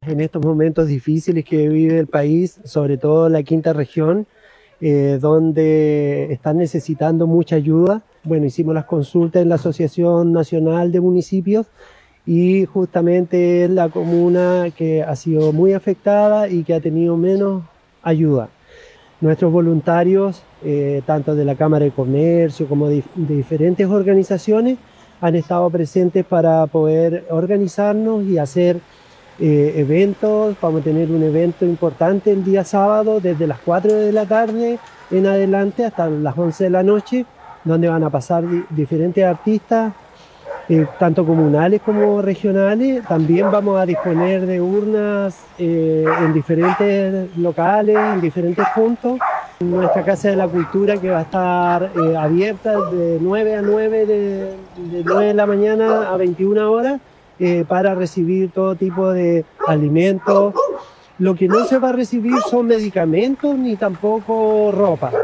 En estos momentos difíciles que vive el país, sobre todo la quinta región, donde están necesitando mucha ayuda. Bueno, hicimos las consultas en la Asociación Nacional de Municipios y justamente es la comuna que ha sido muy afectada y que ha tenido menos ayuda. Nuestros voluntarios, tanto de la Cámara de Comercio como de diferentes organizaciones, han estado presentes para poder organizarnos y hacer eventos. Vamos a tener un evento importante el día sábado desde las 4 de la tarde en adelante hasta las 11 de la noche, donde van a pasar diferentes artistas, tanto comunales como regionales. También vamos a disponer de urnas en diferentes locales, en diferentes puntos. Nuestra Casa de la Cultura, que va a estar abierta de 9 a 9, de 9 de la mañana a 21 horas, para recibir todo tipo de alimentos. Lo que no se va a recibir son medicamentos ni tampoco ropa.